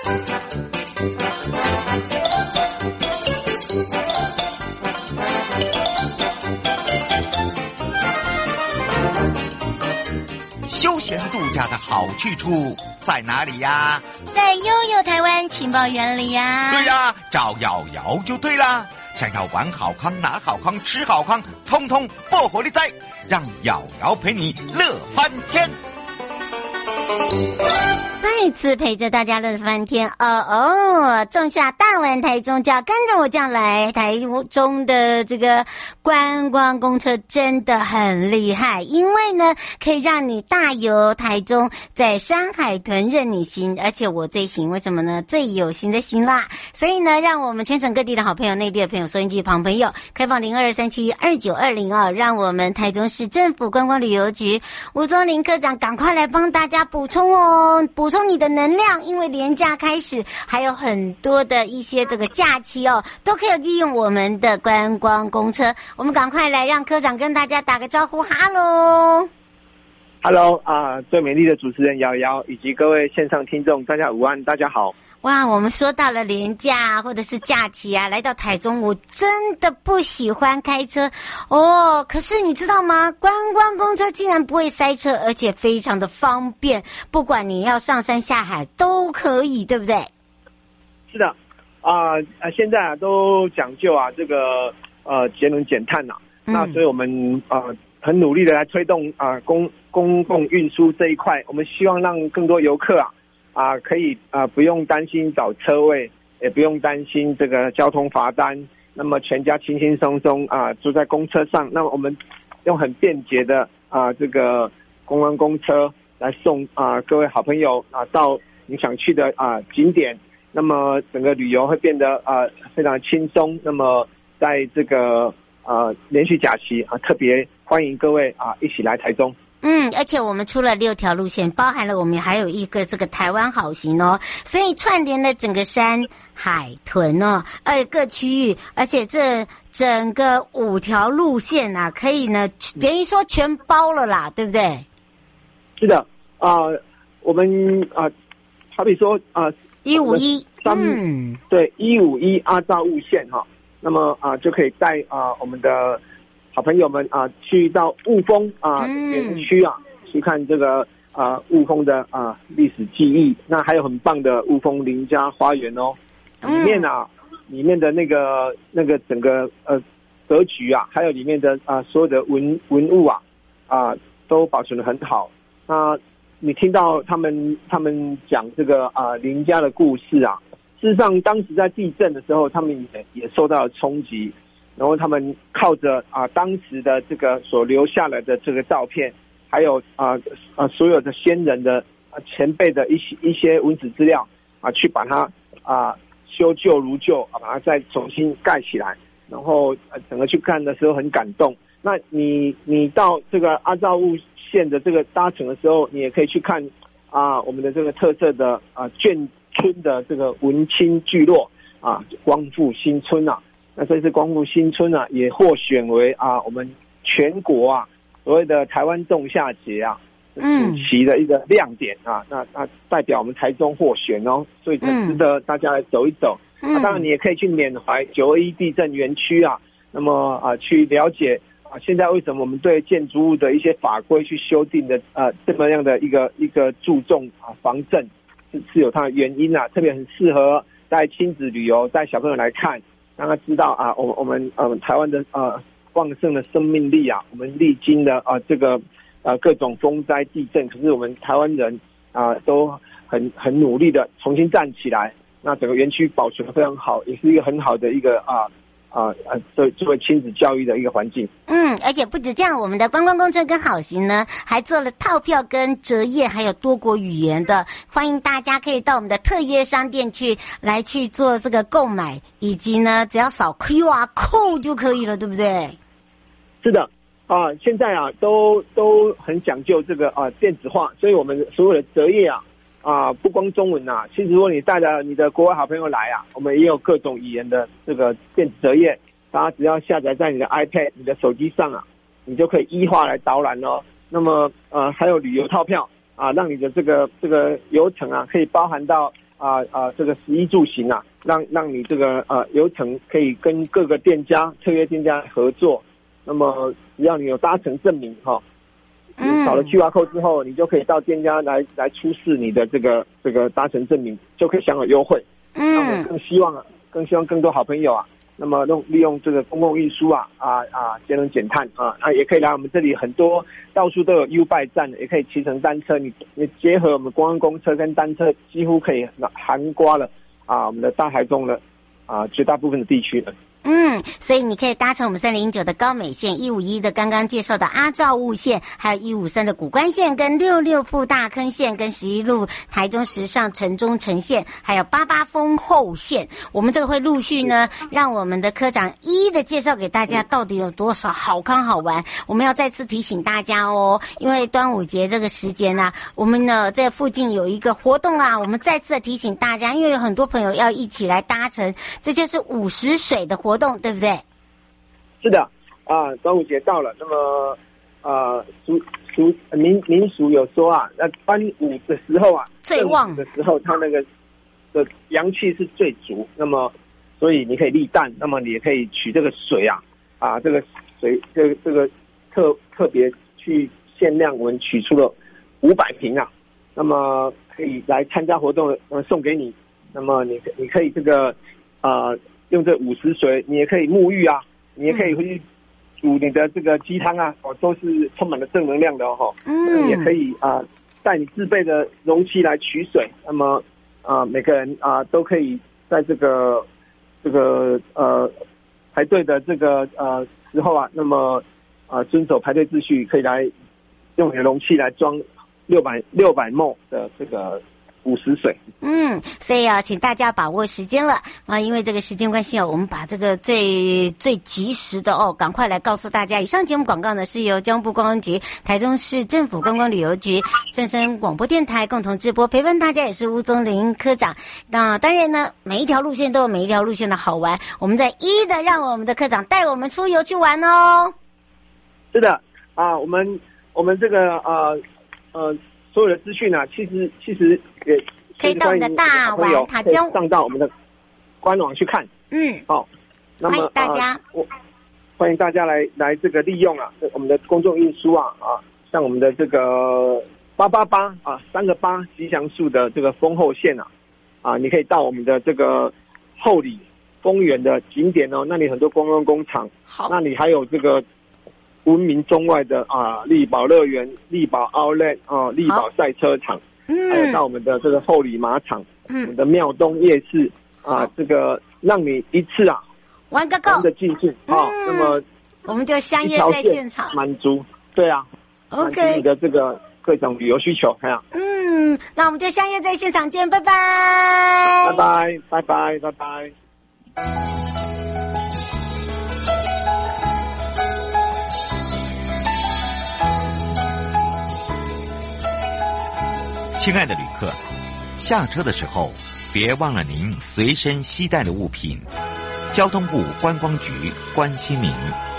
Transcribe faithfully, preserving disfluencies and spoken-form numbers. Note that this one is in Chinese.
休闲度假的好去处在哪里呀？ 在悠悠台湾情报园里呀。 对呀，找瑶瑶就对啦。想要玩好康、拿好康、吃好康，通通不火力在，让瑶瑶陪你乐翻天。 再次陪着大家乐翻天哦哦！仲夏大玩台中，就要跟着我这样来。台中的这个观光公车真的很厉害，因为呢可以让你大游台中，在山海屯任你行，而且我最行，为什么呢？最有型的行啦！所以呢，让我们全省各地的好朋友、内地的朋友、收音机旁朋友，开放零二三七二九二零二，让我们台中市政府观光旅游局吴宗林科长赶快来帮大家补充哦，补充你的能量，因为连假开始，还有很多的一些这个假期哦，都可以利用我们的观光公车。我们赶快来让科长跟大家打个招呼，哈喽。 Hello 啊、呃，最美丽的主持人瑶瑶以及各位线上听众，大家午安，大家好。 哇，我们说到了连假或者是假期啊，来到台中，我真的不喜欢开车哦。可是你知道吗？观光公车竟然不会塞车，而且非常的方便，不管你要上山下海都可以，对不对？ 是的，啊呃，现在啊都讲究啊这个呃节能减碳啊、嗯，那所以我们呃很努力的来推动啊、呃、公公共运输这一块，我们希望让更多游客啊。啊、呃，可以啊、呃，不用担心找车位，也不用担心这个交通罚单。那么全家轻轻松松啊、呃，坐在公车上。那么我们用很便捷的啊、呃、这个公共公车来送啊、呃、各位好朋友啊、呃、到你想去的啊、呃、景点。那么整个旅游会变得啊、呃、非常轻松。那么在这个呃连续假期啊、呃，特别欢迎各位啊、呃、一起来台中。 嗯，而且我们出了六条路线，包含了我们还有一个这个台湾好行哦，所以串联了整个山海屯哦，呃各区域，而且这整个五条路线啊，可以呢等于说全包了啦，对不对？是的，啊、呃，我们啊、呃，好比说啊， 一五一，嗯， 对，一五一阿照路线哈，那么啊、呃、就可以带啊、呃、我们的。好朋友们啊，去到雾峰啊园区啊，去看这个啊雾峰的啊历史记忆。那还有很棒的雾峰林家花园哦，里面啊，里面的那个那个整个呃格局啊，还有里面的啊所有的文文物啊啊都保存得很好。那你听到他们他们讲这个啊林家的故事啊，事实上当时在地震的时候，他们也也受到了冲击。然后他们靠着啊当时的这个所留下来的这个照片，还有啊啊所有的先人的啊前辈的一些一些文史资料啊，去把它啊修旧如旧啊，把它再重新盖起来。然后呃整个去看的时候很感动。那你你到这个阿照雾线的这个搭乘的时候，你也可以去看啊我们的这个特色的啊眷村的这个文青聚落啊光复新村啊。那这次光复新村啊，也获选为啊我们全国啊所谓的台湾仲夏节啊主题的一个亮点啊，那那代表我们台中获选哦，所以很值得大家来走一走。那、嗯啊、当然你也可以去缅怀九二一地震园区啊，那么啊去了解啊现在为什么我们对建筑物的一些法规去修订的啊这么样的一个一个注重啊防震是是有它的原因啊，特别很适合带亲子旅游带小朋友来看。让他知道啊，我我们呃台湾的呃旺盛的生命力啊，我们历经的啊这个呃各种风灾地震，可是我们台湾人啊都很很努力的重新站起来。那整个园区保存得非常好，也是一个很好的一个啊啊呃作作为亲子教育的一个环境。 嗯，而且不止这样，我们的观光公车跟好行呢，还做了套票跟折页，还有多国语言的，欢迎大家可以到我们的特约商店去来去做这个购买，以及呢，只要扫 Q R code 就可以了，对不对？ 是的，啊，现在啊都都很讲究这个啊电子化，所以我们所有的折页啊啊不光中文啊，其实如果你带着你的国外好朋友来啊，我们也有各种语言的这个电子折页。大家只要下载在你的 iPad、你的手机上啊，你就可以依化来导览哦。那么呃，还有旅游套票啊，让你的这个这个游程啊，可以包含到啊啊这个食衣住行啊，让让你这个呃流程可以跟各个店家、特约店家合作。那么只要你有搭乘证明哈，你扫了 Q R code 之后，你就可以到店家来来出示你的这个这个搭乘证明，就可以享有优惠。嗯，那我们更希望啊，更希望更多好朋友啊，那么用利用这个公共运输啊啊啊节能减碳啊啊，也可以来我们这里，很多到处都有 U-Bike 站，也可以骑乘单车。你你结合我们观光公车跟单车，几乎可以涵盖了啊我们的大台中的啊绝大部分的地区了。 嗯，所以你可以搭乘我们三零九的高美线、一五一的刚刚介绍的阿照雾线，还有一五三的古关线，跟六六富大坑线，跟十一路台中时尚城中城线，还有八八丰后线。我们这个会陆续呢，让我们的科长一一的介绍给大家，到底有多少好康好玩。我们要再次提醒大家哦，因为端午节这个时间啊，我们呢在附近有一个活动啊，我们再次的提醒大家，因为有很多朋友要一起来搭乘，这就是五十水的活动，对不对？ 是的啊，端午节到了，那么呃，俗俗民民俗有说啊，那端午的时候啊， 最旺的时候，它那个的阳气是最足，那么所以你可以立蛋，那么你也可以取这个水啊啊，这个水这个这个特特别去限量，我们取出了五百瓶啊，那么可以来参加活动，呃，送给你，那么你你可以这个啊。呃用这五十水，你也可以沐浴啊，你也可以回去煮你的这个鸡汤啊，哦，都是充满了正能量的哦。嗯，也可以啊，带你自备的容器来取水。那么啊，每个人啊都可以在这个这个呃排队的这个呃时候啊，那么啊遵守排队秩序，可以来用你的容器来装六百六百 ml 的这个五十水。 嗯，所以啊，请大家把握时间了啊，因为这个时间关系啊，我们把这个最最及时的哦，赶快来告诉大家。以上节目广告呢是由交通部观光局、台中市政府观光旅游局、正声广播电台共同直播，陪伴大家也是吴宗林科长。那当然呢，每一条路线都有每一条路线的好玩，我们在一一的让我们的科长带我们出游去玩哦。 是的啊，我们我们这个呃呃。所有的资讯啊，其实其实也可以到我们的大玩塔中上到我们的官网去看。 嗯， 好、哦，那么欢迎大家， 呃、我欢迎大家来来这个利用啊，我们的公众运输啊啊，像我们的这个八八八啊，三个八吉祥数的这个丰后线啊啊，你可以到我们的这个后里丰原的景点哦，那里很多观光工厂， 好， 那里还有这个。闻名中外的啊，力宝乐园、力宝 Outlet 啊，力宝赛车场，嗯，还有到我们的这个后里马场，嗯，我们的庙东夜市啊，这个让你一次啊玩个够的尽兴啊，那么我们就相约在现场， 满足，对啊 ，OK， 满足你的这个各种旅游需求，看啊， 嗯，那我们就相约在现场见，拜拜， 拜拜，拜拜，拜拜。 亲爱的旅客，下车的时候别忘了您随身携带的物品。交通部观光局关心您。